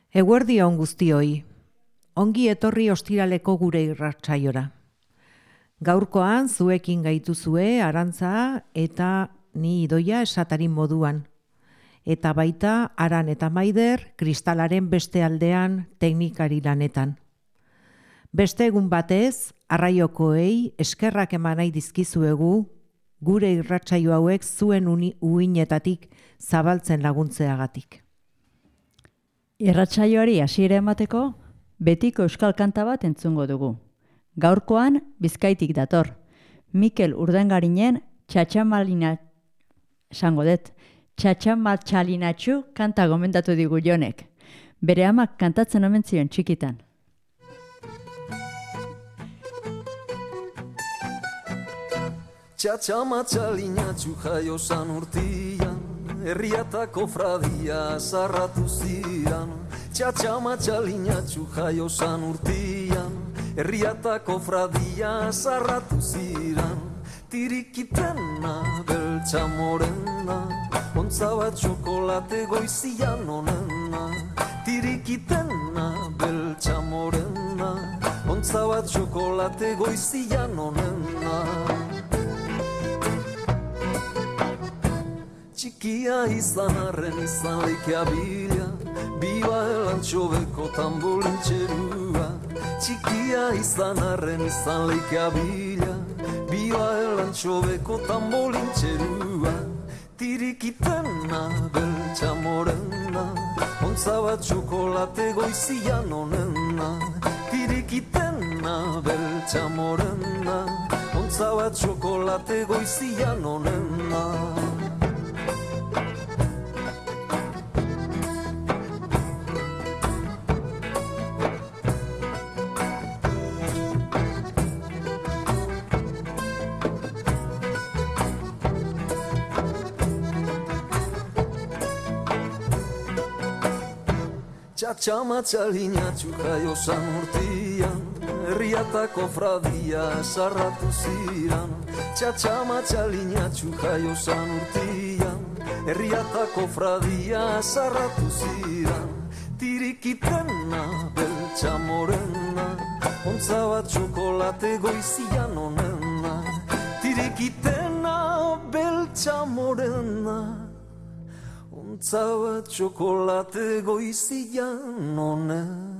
Eguerdi on guztioi, ongi etorri ostiraleko gure irratsaiora. Gaurkoan zuekin gaituzue Arantza eta ni Idoia esatarin moduan. Eta baita Aran eta Maider kristalaren beste aldean teknikari lanetan. Beste egun batez, arraiokoei eskerrak eman nahi dizkizuegu gure irratsaio hauek zuen uinetatik zabaltzen laguntzeagatik. Irratsaioari hasiera emateko, betiko euskal kanta bat entzungo dugu. Gaurkoan Bizkaitik dator. Mikel Urdangarinen Txatxamatxalinatxu kanta gomendatu digu Jonek. Bere amak kantatzen omen zion txikitan. Txatxamatxalinatxu jaio san urtian, herriatako fradia zarratu ziran. Txatxamatxalinatxu jaio san urtian, herriatako fradia zarratu ziran. Tirikitena beltza morena, ontza bat txokolate goizian onena. Tirikitena beltza morena, ontza bat txokolate goizian onena. Txikia izan arren izan leikea bila, biba elantxobeko tambolintxerua. Txikia izan arren izan leikea bila, biba elantxobeko tambolintxerua. Tirikitena beltza morena, ontza bat txokolate goizian onena. Tirikitena beltza morena, ontza bat txokolate goizian onena. Txatxamatxalinatxu jaio san urtian, herriatako fradia zarratu ziran. Txatxamatxalinatxu jaio san urtian, herriatako fradia zarratu ziran. Tirikitena beltza morena, ontza bat txokolate goizian onena. Tirikitena beltza morena, ontza bat txokolate goizian onena.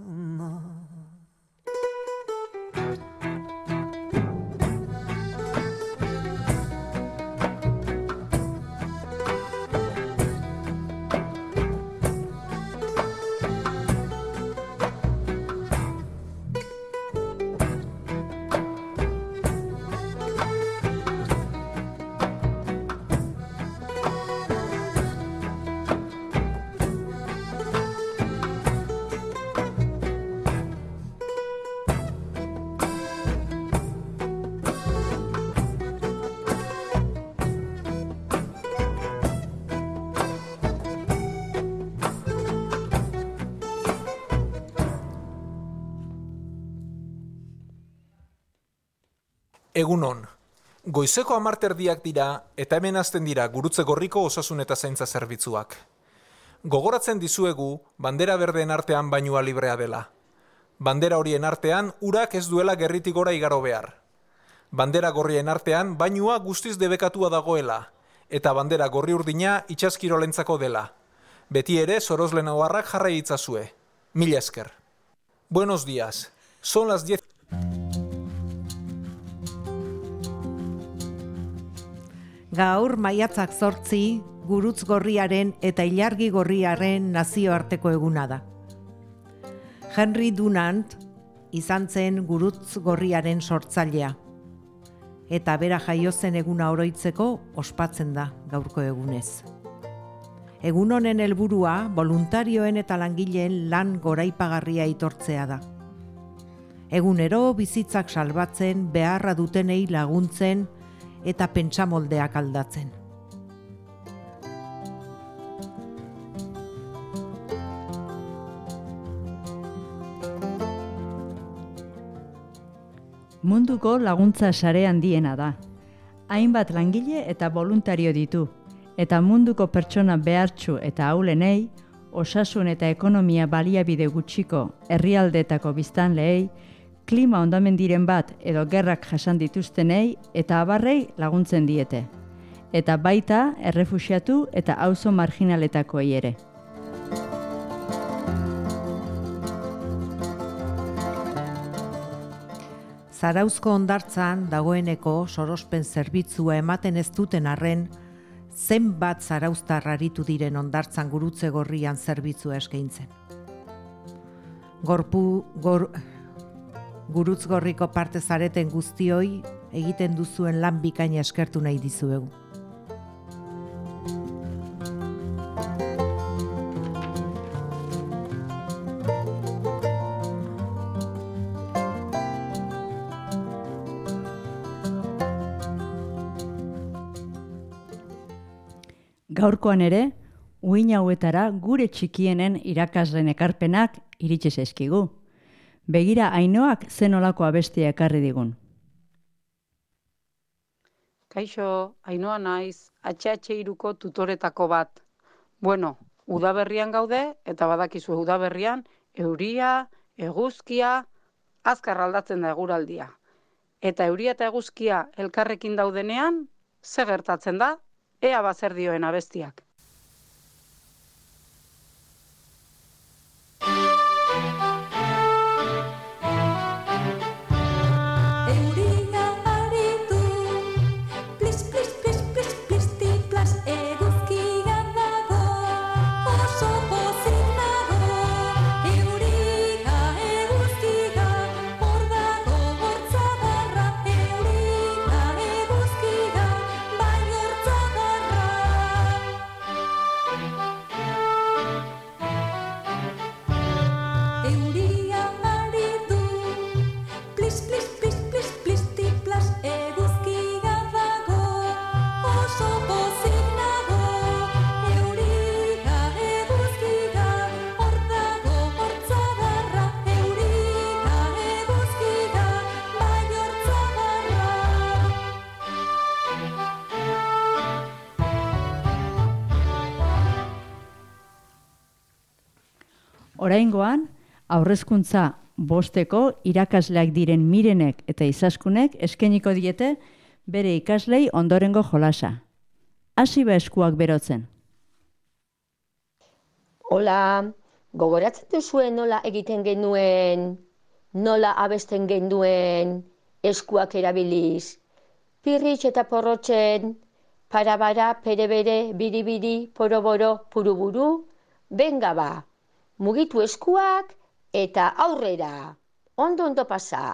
Egunon, goizeko 10:00 dira eta hemen hasten dira Gurutze Gorriko osasun eta zaintza zerbitzuak. Gogoratzen dizuegu bandera berdeen artean bainua librea dela. Bandera horien artean urak ez duela gerritik gora igaro behar. Bandera gorrien artean bainua guztiz debekatua dagoela eta bandera gorri urdina itsaskirolentzako dela. Beti ere sorosle naguarrak jarrai itzazue. Mila esker. Buenos días. Son las 10. Gaur maiatzak 8 Gurutz Gorriaren eta Ilargi Gorriaren nazioarteko eguna da. Henry Dunant izan zen Gurutz Gorriaren sortzailea. Eta bera jaio zen eguna oroitzeko ospatzen da gaurko egunez. Egun honen helburua boluntarioen eta langileen lan goraipagarria aitortzea da. Egunero bizitzak salbatzen, beharra dutenei laguntzen eta pentsamoldeak aldatzen. Munduko laguntza sare handiena da. Hainbat langile eta voluntario ditu, eta munduko pertsona behartsu eta ahulenei osasun eta ekonomia baliabide gutxiko herrialdeetako biztanleei, klima hondamendiren bat edo gerrak jasan dituztenei eta abarrei laguntzen diete. Eta baita errefuxiatu eta auzo marginaletakoei ere. Zarauzko hondartzan dagoeneko sorospen zerbitzua ematen ez duten arren, zenbat zarauztar aritu diren hondartzan gurutze gorrian zerbitzua eskaintzen. Gurutz gorriko parte zareten guztioi egiten duzuen lan bikaina eskertu nahi dizuegu. Gaurkoan ere, uin hauetara gure txikienen irakasleen ekarpenak iritsi zaizkigu. Begira Ainoak zenolako abestia ekarri digun. Kaixo, Ainoa naiz, HH3ko tutoretako bat. Bueno, udaberrian gaude eta badakizu udaberrian euria, eguzkia, azkar aldatzen da eguraldia. Eta euria eta eguzkia elkarrekin daudenean, ze gertatzen da? Ea bazer dioen abestiak. Oraingoan, aurrezkuntza bosteko irakasleak diren Mirenek eta Izaskunek eskainiko diete bere ikaslei ondorengo jolasa. Hasi ba eskuak berotzen. Hola, gogoratzen duzuen nola egiten genuen, nola abesten genuen eskuak erabiliz? Pirritx eta porrotzen, parabara, perebere, biribiri, poroboro, puruburu, benga ba. Mugitu eskuak eta aurrera. Ondo pasa.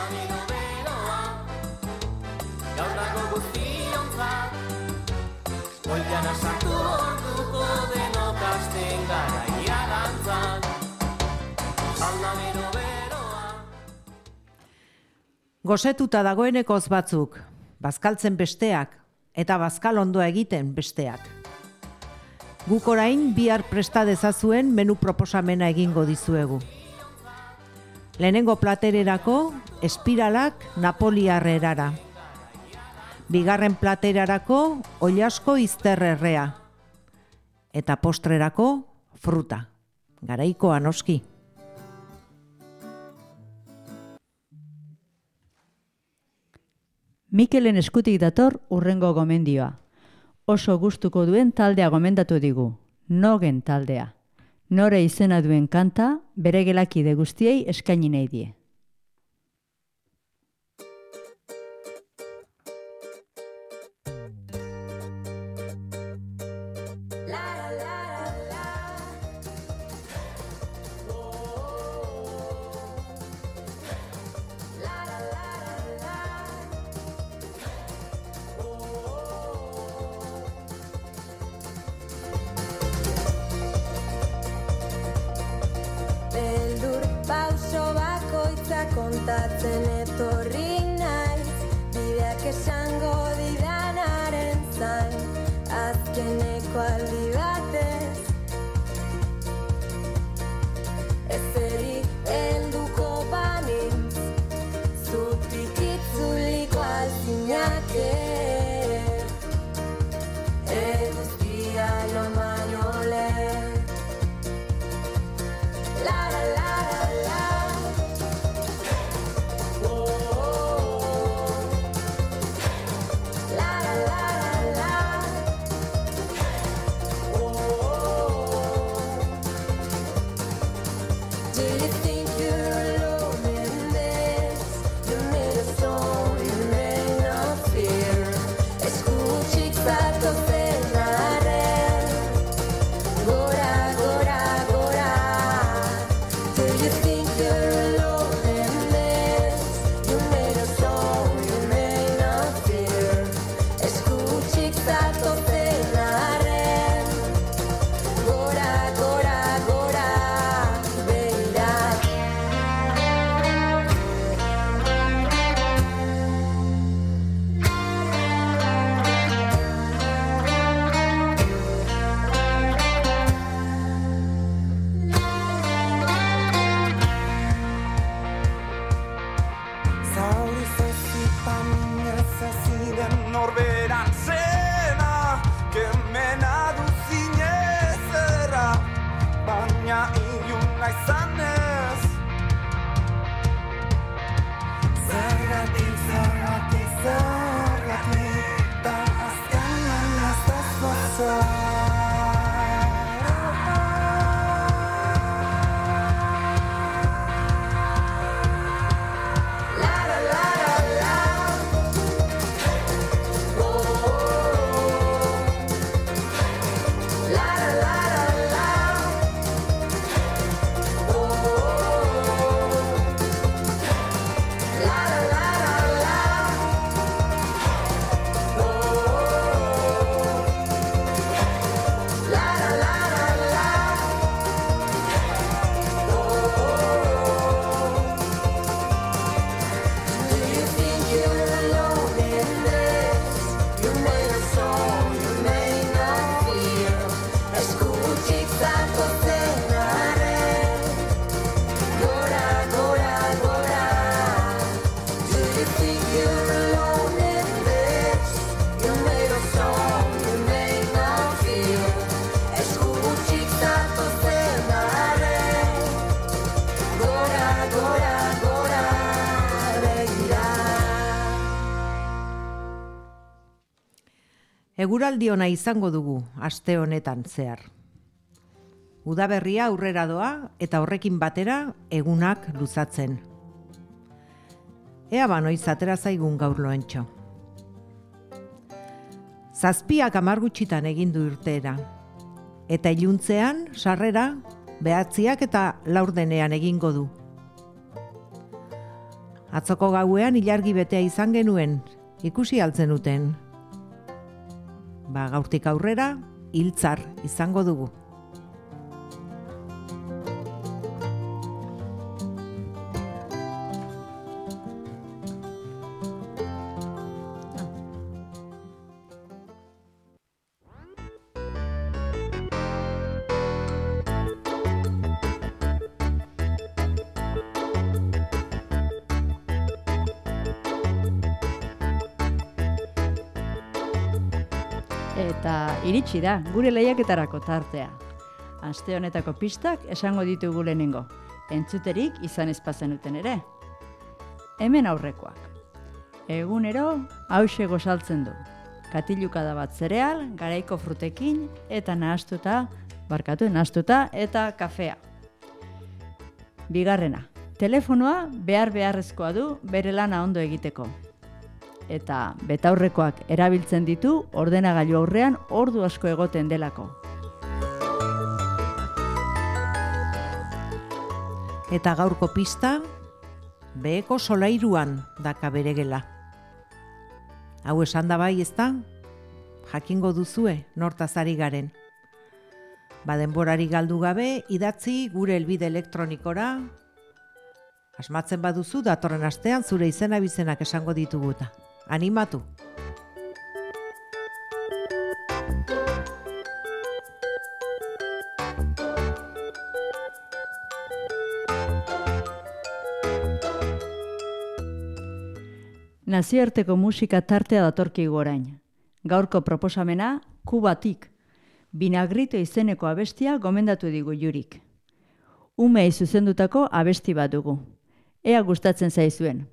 aldameno beroa, gaur dago guztiontzat, goian sartu orduko denok hasten gara iragantzat, aldameno beroa. Gosetuta dagoenekoz batzuk, bazkaltzen besteak, eta bazkal ondoa egiten besteak. Guk orain bihar presta dezazuen menu proposamena egingo dizuegu. Lehenengo platererako espiralak napoliarrerara. Bigarren platerarako oilasko izterrerrea. Eta postrerako fruta. Garaikoa noski. Mikelen eskutik dator urrengo gomendioa. Oso gustuko duen taldea gomendatu digu, Nogen taldea. Nore izena duen kanta, bere gelakide guztiei eskaini nahi die. Kontatzen etorri naiz, bideak esango didanaren zain, azkeneko aldi batez. Ezeri helduko banintz, zutik itzuliko alzinake, eguzkia joan baino lehen. La la la la la. Eguraldi ona izango dugu aste honetan zehar. Udaberria aurrera doa eta horrekin batera egunak luzatzen. Ea noiz atera zaigun gaur loentxo. 7 gutxitan egin du irteera. Eta iluntzean sarrera 9 eta 10 egingo du. Atzoko gauean ilargi betea izan genuen, ikusi altzen uten. Gaurtik aurrera, hiltzar izango dugu. Eta iritsi da, gure lehiaketarako tartea. Aste honetako pistak esango ditugu lehenengo, entzuterik izan espazenuten ere. Hemen aurrekoak. Egunero, hauxe gozaltzen du. Katilukada bat zereal, garaiko frutekin eta nahastuta eta kafea. Bigarrena, telefonoa beharrezkoa du bere lana ondo egiteko. Eta betaurrekoak erabiltzen ditu ordenagailu aurrean ordu asko egoten delako. Eta gaurko pista, beheko solairuan daka bere gela. Hau esan da bai, ezta? Jakingo duzue nortaz ari garen. Denborari galdu gabe, idatzi gure helbide elektronikora. Asmatzen baduzu datorren astean zure izena bizenak esango dituguta. Animatu! Nazioarteko musika tartea datorkigu orain. Gaurko proposamena, Kubatik. Binagrito izeneko abestia gomendatu digu Jurik. Umei zuzendutako abesti bat dugu. Ea gustatzen zaizuen.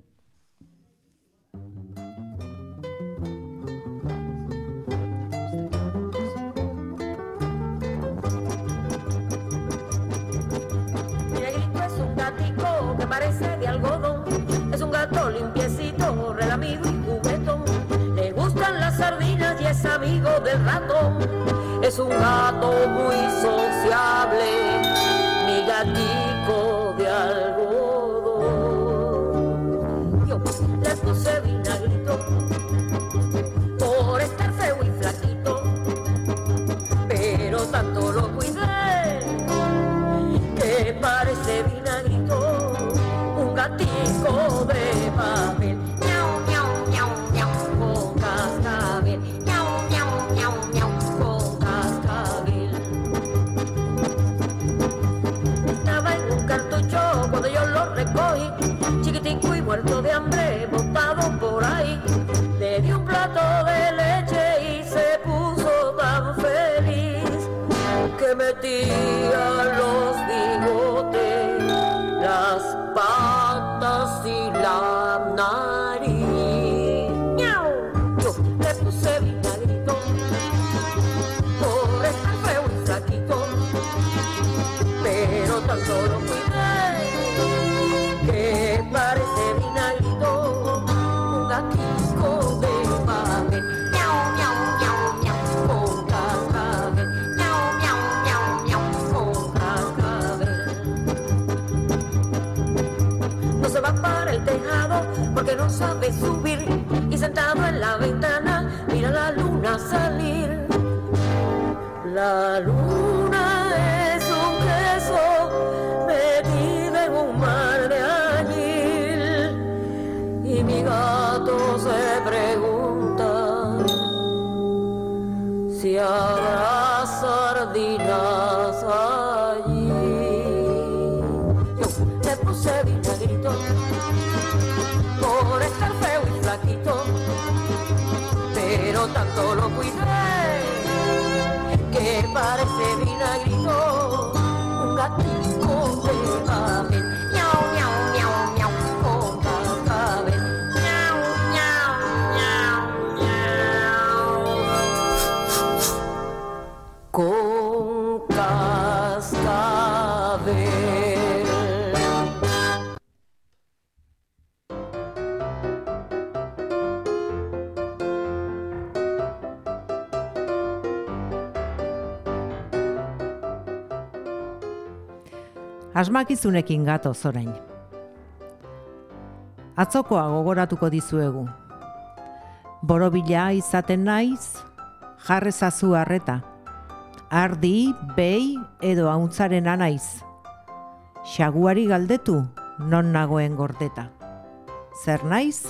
Que parece de algodón, es un gato limpiecito, relamido y juguetón. Le gustan las sardinas y es amigo del ratón. Es un gato muy sociable, mi gatico de algodón. Yo le puse vinagrito por estar feo y flaquito, pero tanto lo cuidé que parece vinagrito, un gatico de papel. Miau, miau, miau, miau, con cascabel. Miau, miau, miau, miau, con cascabel. Estaba en un cartucho cuando yo lo recogí, chiquitico y muerto de hambre, botado por ahí. Le di un plato de leche y se puso tan feliz que metía los bigotes, las patas y la nariz. ¡Miau! Yo le puse vinagrito por estar feo y flaquito, pero tanto lo cuidé que parece vinagrito, un gatico de papel. ¡Miau, miau, miau, miau! Con cascabel. ¡Miau, miau, miau, miau! Con cascabel. No se va para el tejado porque no sabe subir, y sentado en la ventana mira la luna salir. La luna es un queso metido en un mar de añil, y mi gato se pregunta si habrá sardinas allí. Yo le puse vinagrito por estar feo y flaquito, pero tanto lo cuidé que parece vinagrito, un gatito de papel. Miau, miau, miau, miau, con cascabel. Miau, miau, miau, miau, con cascabel. Asmakizunekin gatoz orain. Atzokoa gogoratuko dizuegu. Borobila izaten naiz, jarrezazu harreta. Ardi, behi edo hauntzaren anaiz. Xaguari galdetu, non nagoen gordeta. Zer naiz?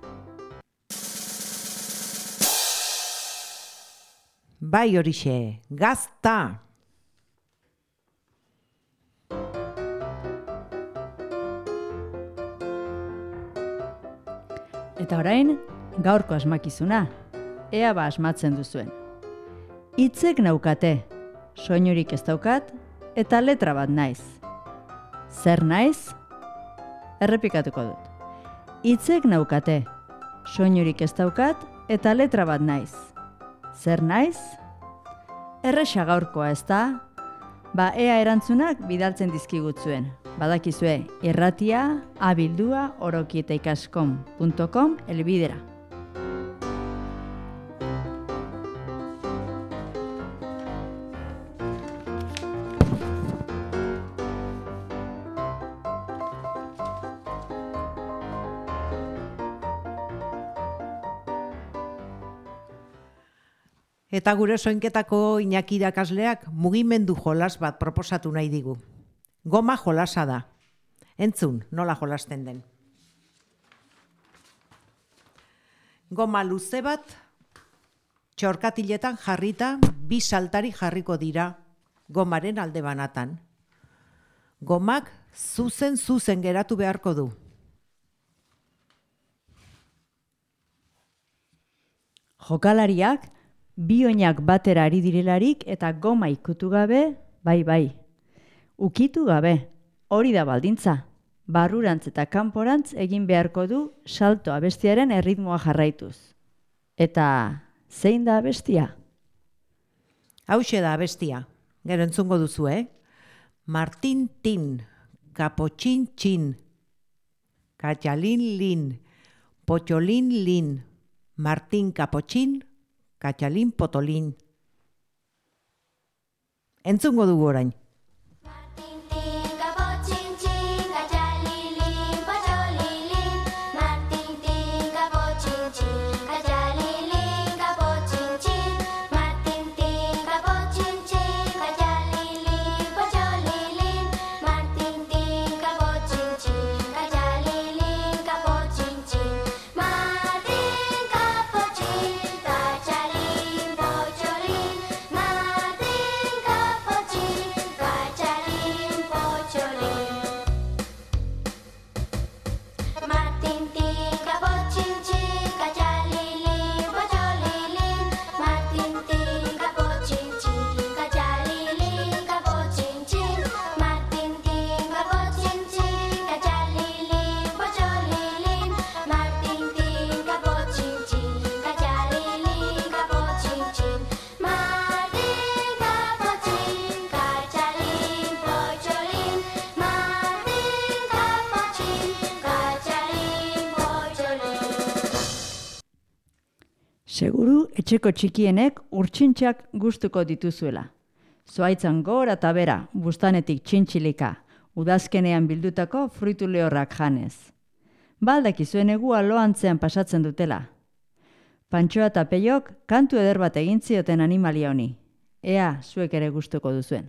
Bai horixe, gazta! Eta orain, gaurko asmakizuna, ea ba asmatzen duzuen. Hitzek naukate, soinurik ez daukat, eta letra bat naiz. Zer naiz? Errepikatuko dut. Hitzek naukate, soinurik ez daukat, eta letra bat naiz. Zer naiz? Erresa gaurkoa ez da? Ba, ea erantzunak bidaltzen dizkigutzuen. Badakizue, irratia abildua@orokietaikaskom.com elbidera. Eta gure soinketako Iñaki irakasleak mugimendu jolas bat proposatu nahi digu. Goma jolasa da. Entzun, nola jolasten den. Goma luze bat, txorkatiletan jarrita, 2 saltari jarriko dira gomaren alde banatan. Gomak zuzen geratu beharko du. Jokalariak, 2 oinak batera ari direlarik eta goma ikutu gabe, bai. Ukitu gabe, hori da baldintza. Barrurantz eta kanporantz egin beharko du salto abestiaren erritmoa jarraituz. Eta zein da abestia? Hauxe da abestia. Gero entzungo duzu, Martin tin, kapotxin txin, katxalin lin, potxolin lin, Martin kapotxin, katxalin potolin. Entzungo dugu orain. Seguru etxeko txikienek urtsintxak gustuko dituzuela. Zuaitzan gora eta bera, bustanetik txintxilika, udazkenean bildutako fruitu lehorrak janez. Baldakizuen egua loantzean pasatzen dutela. Pantxoa eta Peiok kantu eder bat egin zioten animalia honi. Ea zuek ere gustuko duzuen.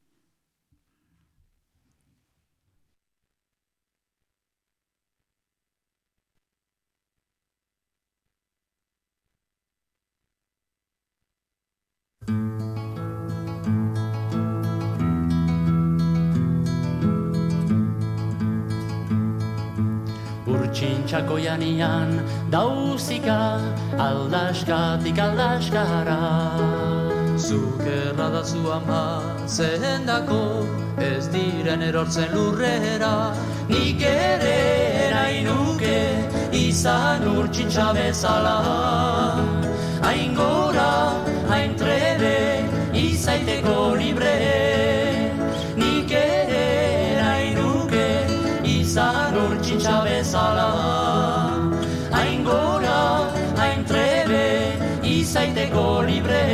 Urtsintxako janian dauzika aldaskatik aldaskara. Zukerra da zu ama zehendako ez diren erortzen lurrera. Nik ere nahi nuke izan urtsintxa bezala. Hain gora, hain trebe, izaiteko libre. Nik ere nahi nuke izan urtsintxa bezala. Hain gora, hain trebe, izaiteko libre.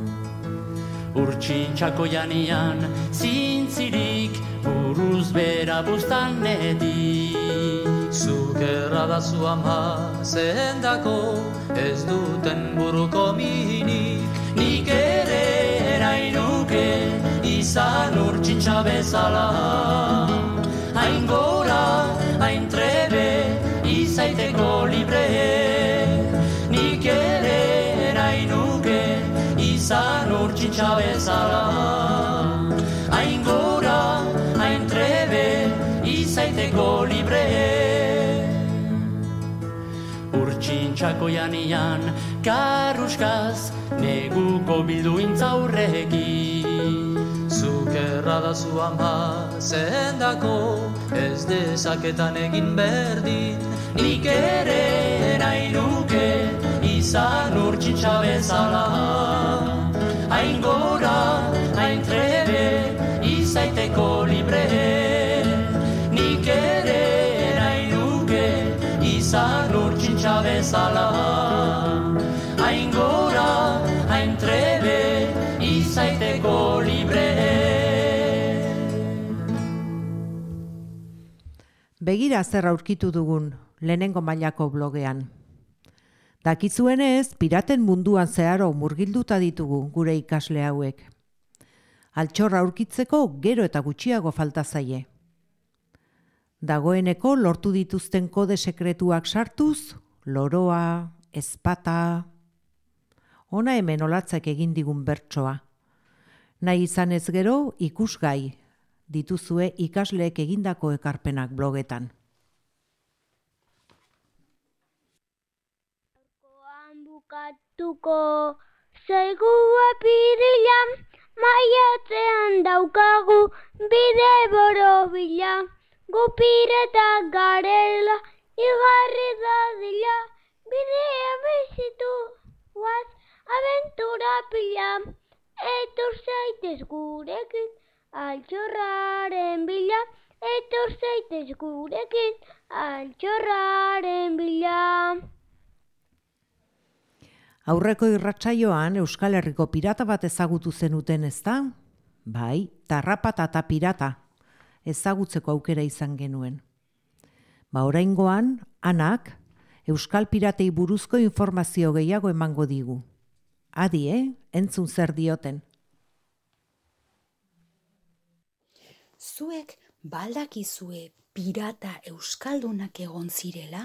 Urtsintxako janian zintzirik buruz bera baina buztanetik. Zukerra da zu ama zendako, ez duten buruko minik. Nik ere nahi nuke izan urtsintxa bezala. Hain gora, hain trebe, izaiteko libre. Nik ere nahi nuke izan urtsintxa bezala. Hain gora, hain trebe, izaiteko libre. Urtsintxako janian, karruskaz, neguko bilduintza aurrekin. Zukerra da zu ama zendako, ez dezaketan egin berdin. Nik ere nahi nuke izan urtsintxa bezala. Hain gora, hain trebe, izaiteko libre. Nik ere nahi nuke izan urtsintxa bezala. Hain gora, hain trebe, izaiteko libre. Begira zer aurkitu dugun lehenengo mailako blogean. Dakizuenez, piraten munduan zeharo murgilduta ditugu gure ikasle hauek. Altxorra aurkitzeko gero eta gutxiago falta zaie. Dagoeneko lortu dituzten kode sekretuak sartuz, loroa, ezpata. Hona hemen olatzak egin digun bertsoa. Nahi izanez gero ikusgai dituzue ikasleek egindako ekarpenak blogetan. Bukatuko zaigu apirila, maiatzean daukagu bide borobila. Gu piretak garela, igarri dadila, bidea bizitu, guaz, abentura pila. Etor zaitez gurekin, altxorraren bila. Etor zaitez gurekin, altxorraren bila. Aurreko irratsaioan Euskal Herriko pirata bat ezagutu zenuten, ezta? Bai, tarrapata eta pirata ezagutzeko aukera izan genuen. Oraingoan, Anak Euskal piratei buruzko informazio gehiago emango digu. Adi, entzun zer dioten. Zuek baldakizue pirata euskaldunak egon zirela?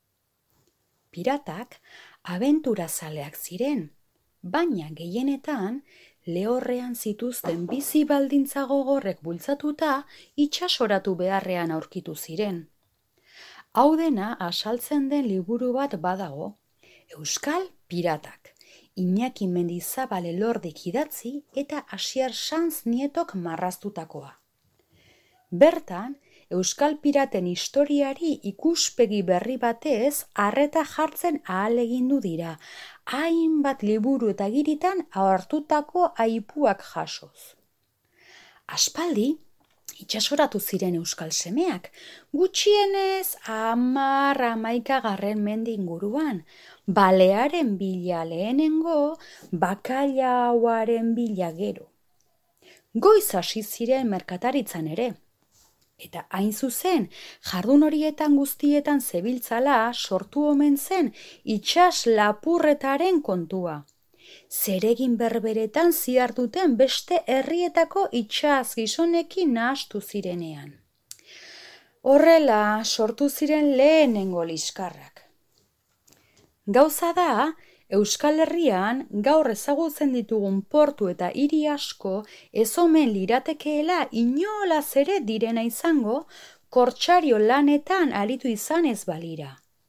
Piratak abenturazaleak ziren, baina gehienetan lehorrean zituzten bizi baldintza gogorrek bultzatuta itsasoratu beharrean aurkitu ziren. Hau dena azaltzen den liburu bat badago, Euskal Piratak, Iñaki Mendizabal Elordik idatzi eta Asier Sanz Nietok marraztutakoa. Bertan, Euskal Piraten historiari ikuspegi berri batez arreta jartzen ahalegindu dira, hainbat liburu eta giritan hartutako aipuak jasoz. Aspaldi, itsasoratu ziren euskal semeak, gutxienez 10-11 mende inguruan, balearen bila lehenengo, bakailauaren bila gero. Goiz hasi ziren merkataritzan ere. Eta hain zuzen, jardun horietan guztietan zebiltzala sortu omen zen itsas lapurretaren kontua. Zeregin berberetan ziarduten beste herrietako itsas gizonekin nahastu zirenean. Horrela sortu ziren lehenengo liskarrak. Gauza da, Euskal Herrian gaur ezagutzen ditugun portu eta hiri asko ez omen liratekeela inolaz ere direna izango kortsario lanetan aritu izan ez balira.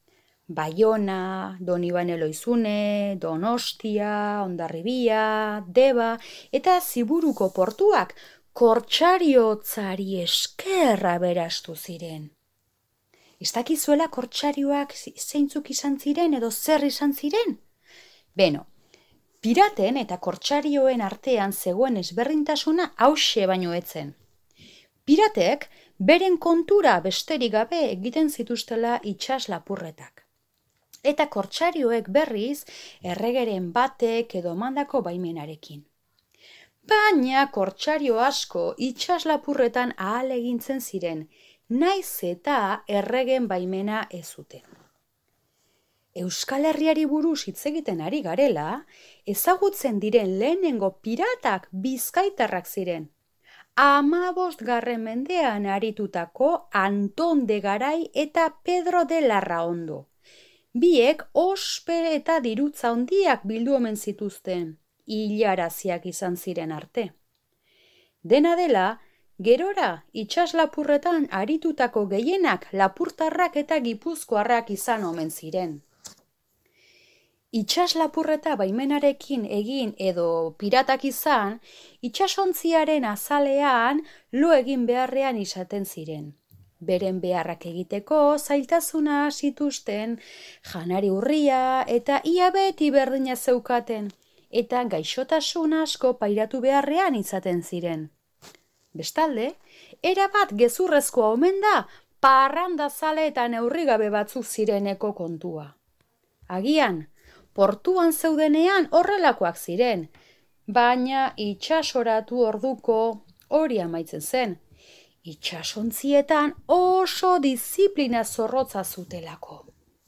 Baiona, Donibane Loizune, Donostia, Hondarribia, Deba eta Ziburuko portuak kortsariotzari eskerra berastu ziren. Ez dakizuela kortsarioak zeintzuk izan ziren edo zer izan ziren? Beno, piraten eta kortsarioen artean zegoen ezberdintasuna hauxe baino etzen. Piratek beren kontura besterik gabe egiten zituztela itsas lapurretak. Eta kortsarioek berriz erregeren batek edo mandako baimenarekin. Baina kortsario asko itsaslapurretan ahal egintzen ziren, naiz eta erregen baimena ez zuten. Euskal Herriari buruz hitz egiten ari garela, ezagutzen diren lehenengo piratak bizkaitarrak ziren. 15. mendean aritutako Anton de Garay eta Pedro de Larraondo. Biek ospe eta dirutza handiak bildu omen zituzten, hilaraziak izan ziren arte. Dena dela, gerora itsaslapurretan aritutako gehienak lapurtarrak eta gipuzkoarrak izan omen ziren. Itsaslapurreta baimenarekin egin edo piratak izan, itsasontziaren azalean lo egin beharrean izaten ziren. Beren beharrak egiteko zailtasuna zituzten, janari urria eta ia beti berdina zeukaten, eta gaixotasun asko pairatu beharrean izaten ziren. Bestalde, erabat gezurrezkoa omen da parrandazale eta neurrigabe batzuk zireneko kontua. Agian, portuan zeudenean horrelakoak ziren, baina itsasoratu orduko hori amaitzen zen. Itsasontzietan oso diziplina zorrotza zutelako.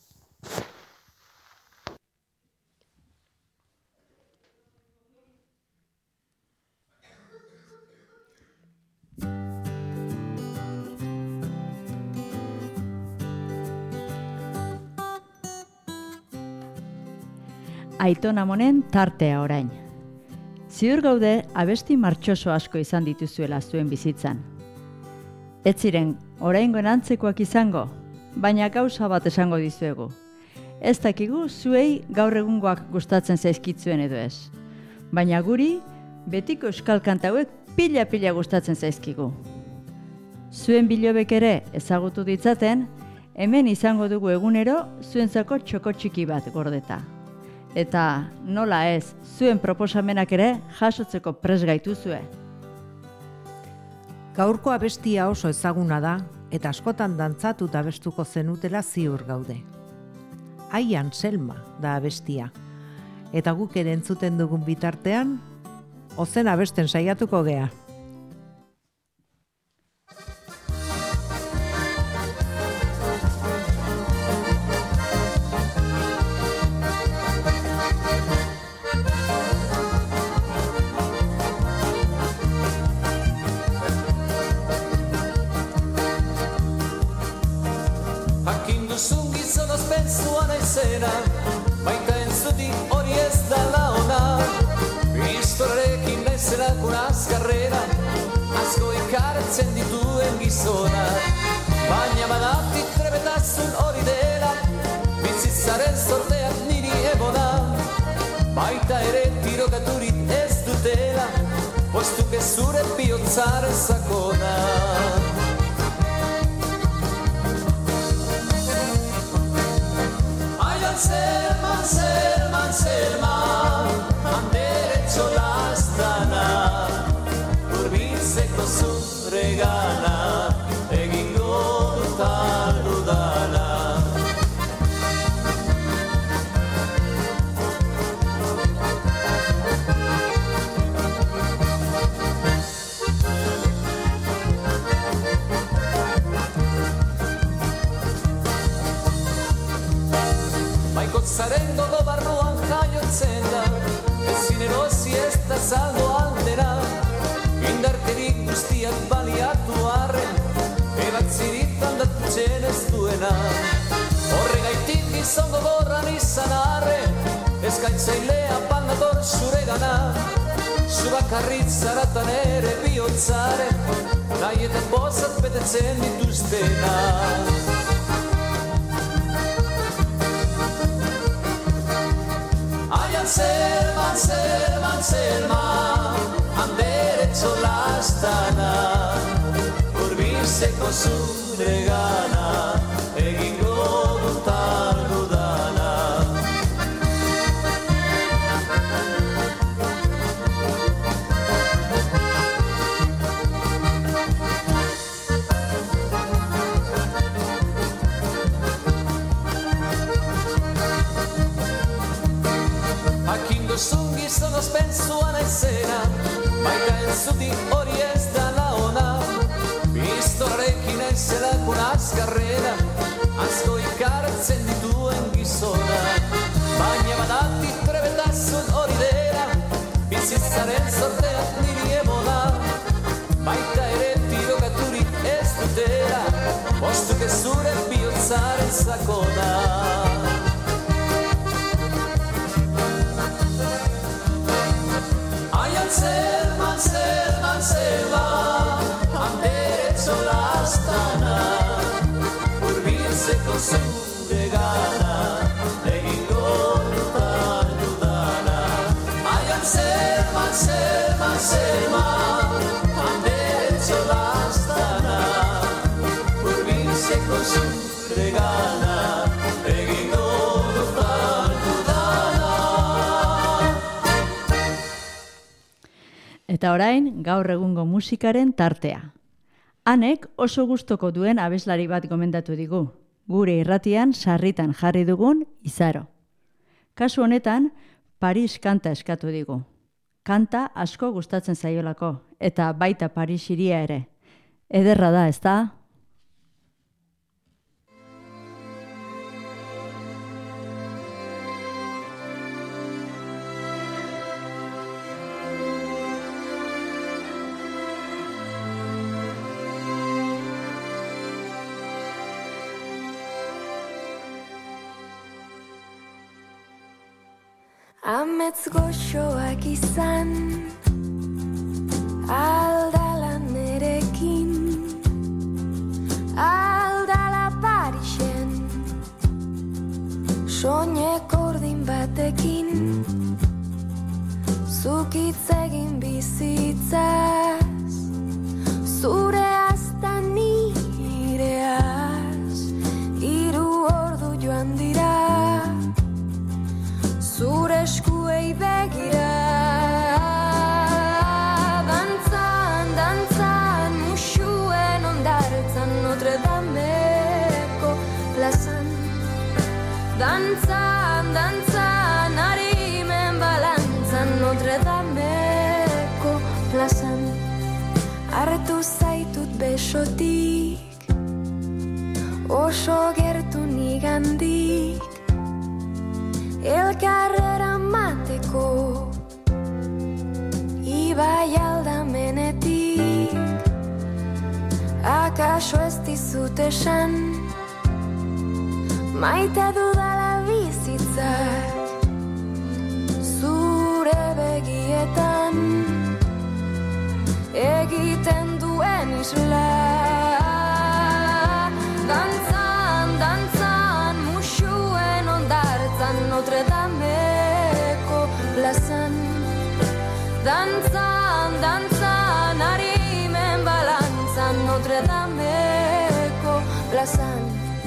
Aiton Amonen tartea orain. Ziur gaude abesti martxoso asko izan dituzuela zuen bizitzan. Ez ziren oraingoen antzekoak izango, baina gauza bat esango dizuegu. Ez dakigu zuei gaur egungoak gustatzen zaizkitzuen edo ez. Baina guri betiko euskal kanta hauek pila gustatzen zaizkigu. Zuen bilobek ere ezagutu ditzaten, hemen izango dugu egunero zuentzako txoko txiki bat gordeta. Eta nola ez, zuen proposamenak ere jasotzeko prest gaituzue. Gaurko abestia oso ezaguna da, eta askotan dantzatu eta abestuko zenutela ziur gaude. Aian Selma da abestia, eta guk ere entzuten dugun bitartean, ozen abesten saiatuko gea. Baita entzuti hori ez dala ona, historiarekin naizelako azkarrera, asko ikartzen dituen gizona. Baina badatik trebetasun hori dela, bizitzaren zorteak niri ebona. Baita ere tirokaturik ez dutela, postuke zure bihotzaren sakona. Selma, Selma, Selma, anderetxo lastana, hurbiltzeko zure gana, egingo dutan dudana. Zaren gogo barruan jaiotzen da, ezin erosi ez da saldo aldera, indarkerik guztiak baliatu arren, ebak ziritan datutzen ez duena. Horregaitik gizon gogorran izan arren, eskaintzailea pandator zure gana, zu bakarrit zaratan ere bihotzaren, nahi eta bozat betetzen dituztena. Selma, Selma, Selma, anderetxo lastana, hurbiltzeko zure gana, egingo dutan dudana. Zun gizon ospentsua naizena, baita entzuti hori ez dala ona, pistorekin aizelakun azkarrena, asko ikartzen dituen gizona, baina badati trebetasun hori dela, bizitzaren sorteak niri emona, baita ere tirokaturik ez dutela, bostuk ez zure bihotzaren sakona. Aian Selman, Selman, Selman, anderetxo lastana, hurbiltzeko zure gana, egingo dutan dudana. Aian Selman, Selman, Selman, anderetxo lastana, hurbiltzeko zure gana, egingo dutan dudana. Eta orain, gaur egungo musikaren tartea. Hanek oso gustoko duen abeslari bat gomendatu digu. Gure irratian sarritan jarri dugun Izaro. Kasu honetan, Paris kanta eskatu digu. Kanta asko gustatzen zaiolako, eta baita Paris hiria ere. Ederra da, ezta? Amets goxoak izan, aldala nerekin, aldala Parisen, soinek ordin batekin, zuk hitz egin bizitzaz, zure azta nireaz, 3 ordu joan dira, zure eskuei begira. Dantzan, dantzan, musuen ondartzan Notre Dameko plazan. Dantzan, dantzan, harimen balantzan Notre Dameko plazan. Hartu zaitut besotik, oso gertu nigandik, elkarrera mateko, ibai aldamenetik, akaso ez dizut esan, maite dudala bizitzak, zure begietan, egiten duen isla. Dantzan, dantzan, musuen ondartzan Notre Dameko plazan. Dantzan, dantzan, harimen balantzan Notre Dameko plazan.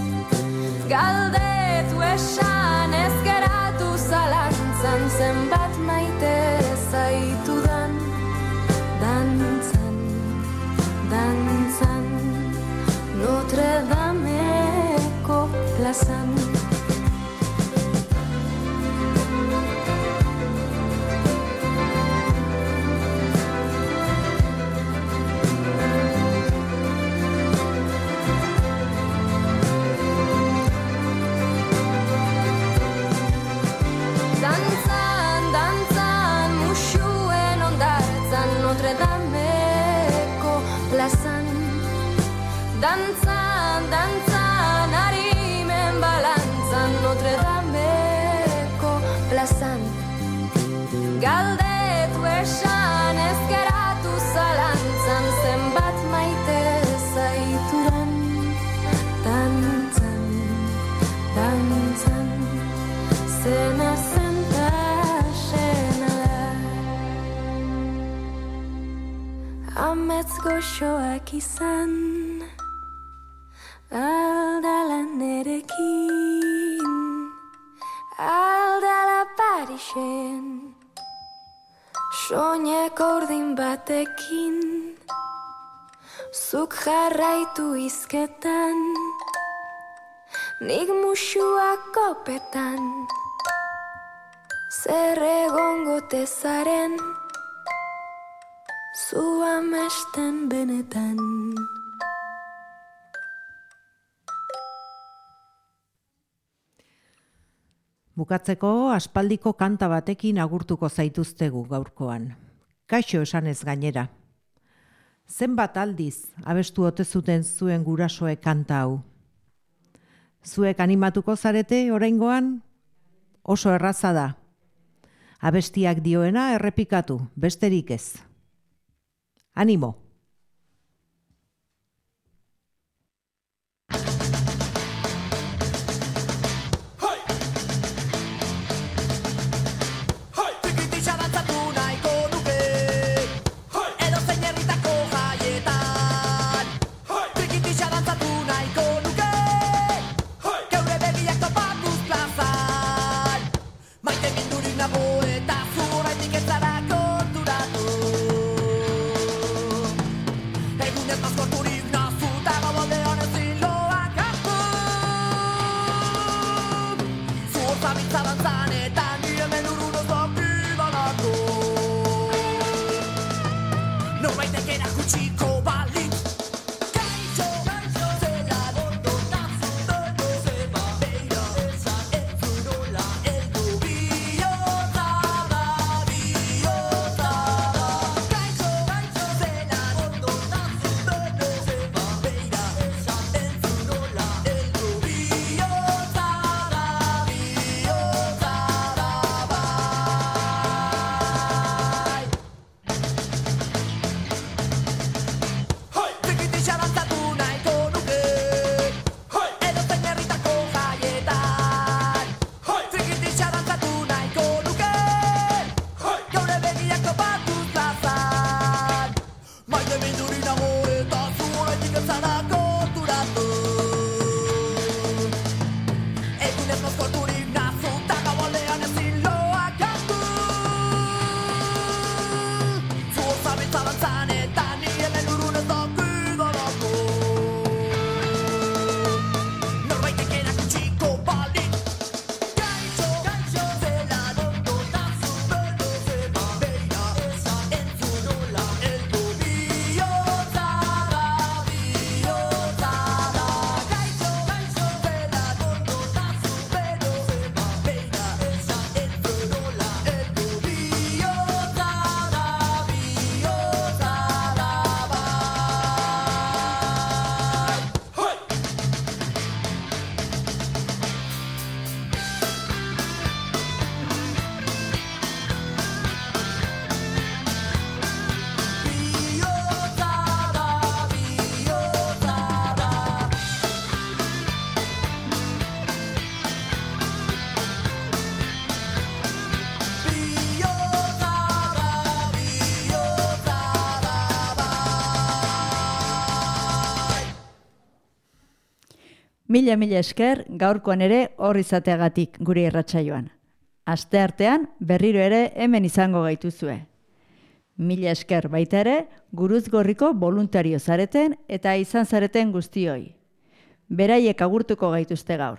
Galdetu esan ez geratu zalantzan, zenbat maite zaitudan. Dantzan, dantzan, Notre Dameko plazan. Dantzan, dantzan, musuen ondartzan Notre Dameko plazan. Dantzan, dantzan, harimen balantzan Notre Dameko plazan. Galdetu esan ez geratu zalantzan, zenbat maite zaitudan. Dantzan, dantzan, zena zenta sena da. Amets goxoak izan, aldala nerekin, aldala Parisen, soinek ordin batekin, zuk jarraitu izketan, nik musuak kopetan, zer egongo tezaren, zu amesten benetan. Bukatzeko aspaldiko kanta batekin agurtuko zaituztegu gaurkoan. Kaixo esanez gainera. Zenbat aldiz abestu ote zuten zuen gurasoek kanta hau. Zuek animatuko zarete oraingoan? Oso erraza da. Abestiak dioena errepikatu, besterik ez. Animo! Mila esker gaurkoan ere hor izateagatik gure irratsaioan. Asteartean berriro ere hemen izango gaituzue. Mila esker baita ere Gurutz Gorriko voluntario zareten eta izan zareten guztioi. Beraiek agurtuko gaituzte gaur.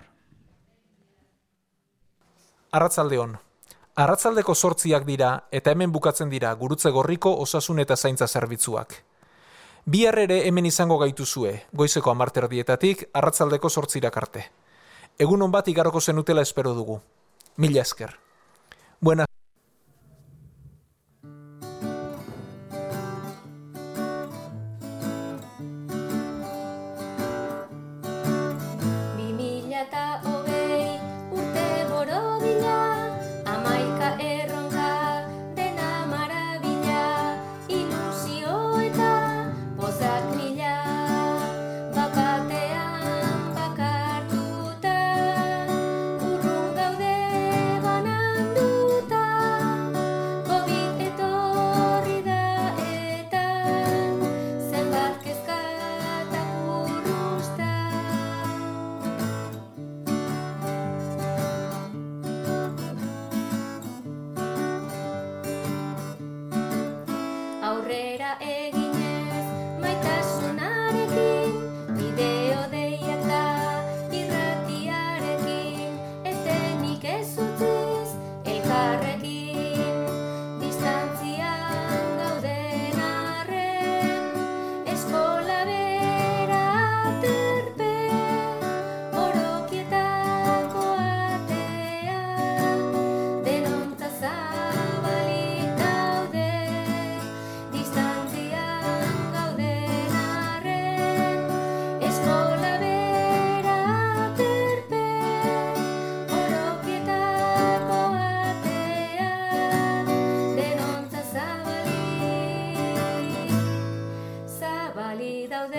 Arratsaldeon. Arratsaldeko 8 dira eta hemen bukatzen dira Gurutze Gorriko osasun eta zaintza zerbitzuak. Bihar ere hemen izango gaituzue, goizeko 10:00 arratsaldeko 8 arte. Egun on bat igaroko zenutela espero dugu. Mila esker. Buenas. Bakartuta, urrun gaude bananduta.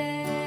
ere